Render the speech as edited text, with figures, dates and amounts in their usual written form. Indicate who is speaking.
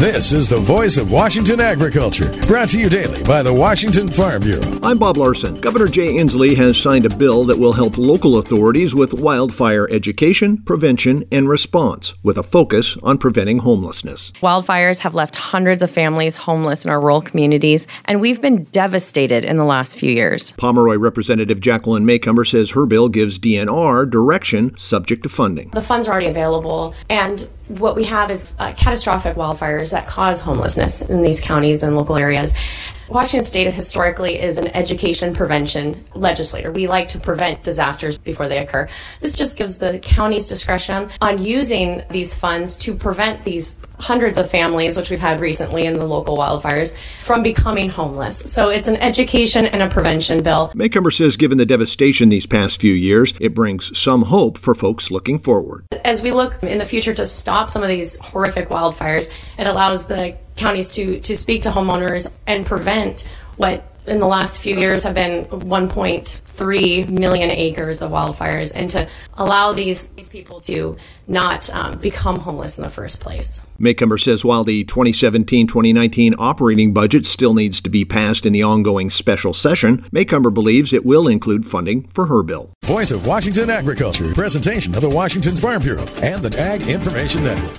Speaker 1: This is the Voice of Washington Agriculture, brought to you daily by the Washington Farm Bureau.
Speaker 2: I'm Bob Larson. Governor Jay Inslee has signed a bill that will help local authorities with wildfire education, prevention, and response, with a focus on preventing homelessness.
Speaker 3: Wildfires have left hundreds of families homeless in our rural communities, and we've been devastated in the last few years.
Speaker 2: Pomeroy Representative Jacqueline Maycomber says her bill gives DNR direction subject to funding.
Speaker 4: The funds are already available, and what we have is catastrophic wildfires that cause homelessness in these counties and local areas. Washington State historically is an education prevention legislator. We like to prevent disasters before they occur. This just gives the county's discretion on using these funds to prevent these hundreds of families, which we've had recently in the local wildfires, from becoming homeless. So it's an education and a prevention bill.
Speaker 2: Maycomber says given the devastation these past few years, it brings some hope for folks looking forward.
Speaker 4: As we look in the future to stop some of these horrific wildfires, it allows the counties to speak to homeowners and prevent what in the last few years have been 1.3 million acres of wildfires, and to allow these people to not become homeless in the first place.
Speaker 2: Maycomber says while the 2017-2019 operating budget still needs to be passed in the ongoing special session, Maycomber believes it will include funding for her bill.
Speaker 1: Voice of Washington Agriculture, presentation of the Washington Farm Bureau and the Ag Information Network.